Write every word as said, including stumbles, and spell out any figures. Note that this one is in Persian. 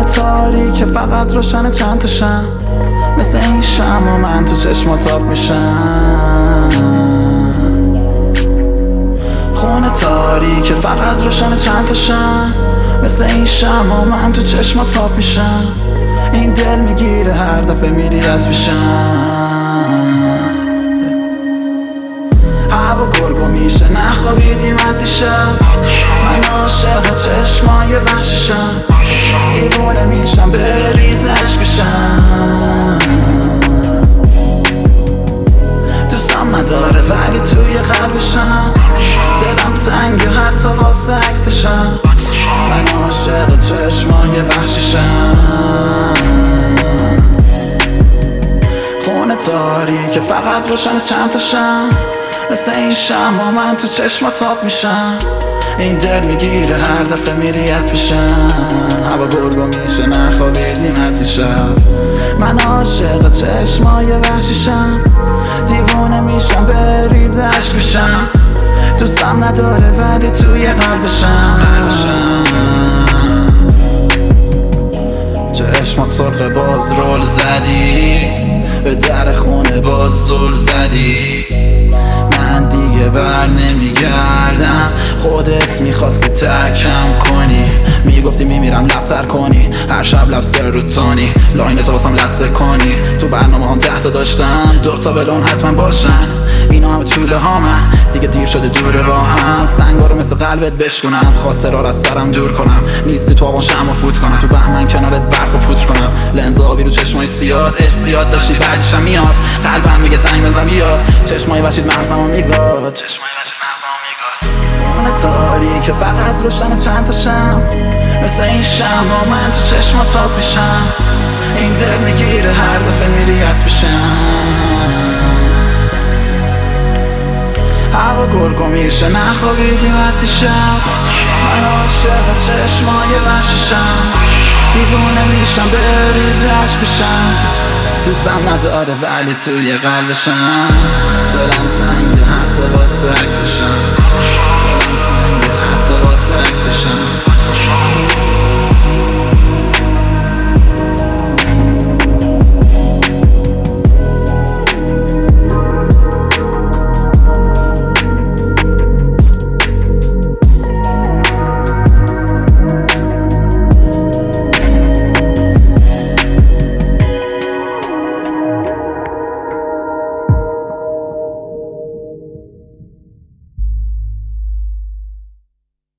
خونه تاریک فقط روشن چند تاشم، مثل این شمع و من تو چشمات آب میشم. خونه تاریک فقط روشن چند تاشم، مثل این شمع و من تو چشمات آب میشم. این دل میگیره هر دفعه میری از پیشم. هوا گرگو میشه نخوابیدیم حدی شب، من عاشق چشمای وحشیشم. دیوونه میشم بریز عشق بشم. دوستم نداره ولی توی قلبشم، دلم تنگه حتی واسه عکسشم. من عاشق چشمای وحشیشم. خونه تاریک فقط روشن چند تاشم، مثل این شمع و من تو چشمات آب میشم. این دل میگیره هر دفعه میری از پیشم. هوا گرگو میشه نخوابیدیم حدی شب، من عاشق چشمای وحشیشم. دیوونه میشم بریز عشق بشم. دوستم نداره ولی توی قلبشم. چشمات سرخ باز رول زدی، به در خونه باز زل زدی. من دیگه بر نمیگردم، خودت میخواستی ترکم کنی. میگفتی میمیرم لبتر کنی، هر شب لب سر رو تانی. لاین تو واسم لسه کنی، تو برنامه هم ده تا داشتم، دو تا بلون حتما باشن. اینا هم طوله ها من دیگه دیر شده دور راهم. سنگا رو مثل قلبت بشکنم، خاطرها رو از سرم دور کنم. نیستی تو آبان شمع فوت کنم، تو بهمن کنارت برف و پودر کنم. لنز آبی رو چشمای سیاد، عشق زیاد داشتی بعدشم میاد. قلبم میگه زنگ بزن بیاد، چشمای وحشیت مغزمو میگاد. چشمای وحشیت مغزمو میگاد. خونه تاریک فقط روشن چند تاشم، مثل این شمع و من تو چشمات آب میشم. این دل میگیره هر دفعه میری از پیشم. هوا گرگو میشه نخوابیدیم حدی شب، من عاشق چشمای وحشیشم. دیوونه میشم بریز عشق بشم. دوستم نداره ولی توی قلبشم، دلم تنگه حتی واسه عکسشم.